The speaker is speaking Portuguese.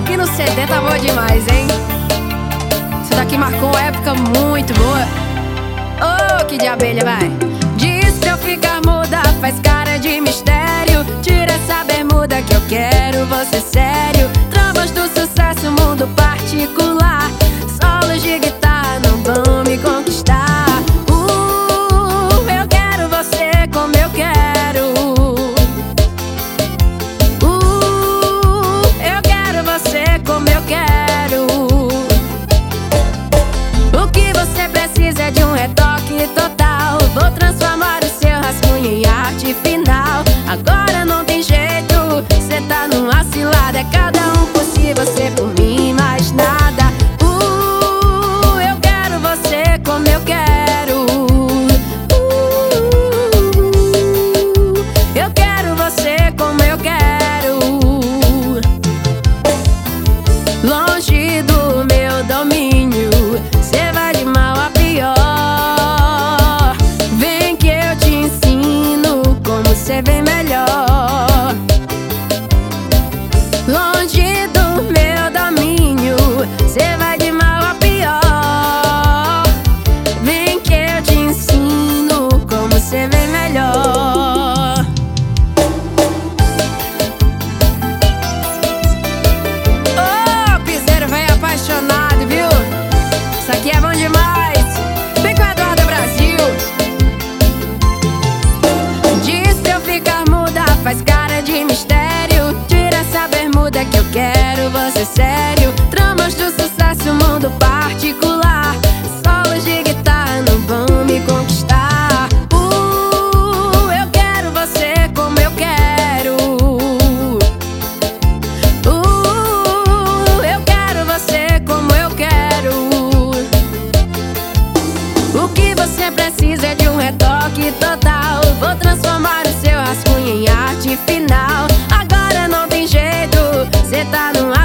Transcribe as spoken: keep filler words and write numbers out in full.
aqui no C D tá boa demais, hein? Isso daqui marcou uma época muito boa. Oh, que de abelha, vai. Diz pra eu ficar muda, faz cara de mistério. Tira essa bermuda que eu quero você sério. Tramas do sucesso, mundo particular. Solos de guitarra não vão me conquistar. Uh, eu quero você como eu quero. Uh, eu quero você como eu quero. O que você precisa é de um retoque total. Vou transformar o seu rascunho em arte final. Agora não tem jeito, cê tá numa cilada. É cada um por si, você por mim, mais nada. Uh, eu quero você como eu quero. Uh, eu quero você como eu quero. Longe do meu domínio, cê vai de mal a pior. Vem que eu te ensino como cê vem melhor. Longe do meu domínio, cê vai de mal a pior. Vem que eu te ensino como cê vem melhor. Ô, piseiro velho apaixonado, viu? Isso aqui é bom demais. Vem com a Eduarda Brasil. Diz pra eu ficar muda, faz cara de mistério. Tira essa bermuda que eu quero você sério. Tramas do sucesso, mundo particular. Solos de guitarra não vão me conquistar. Uh, eu quero você como eu quero. Uh, eu quero você como eu quero. O que você precisa é de um retoque total. Vou transformar o seu rascunho em arte final. Agora não tem jeito, cê tá numa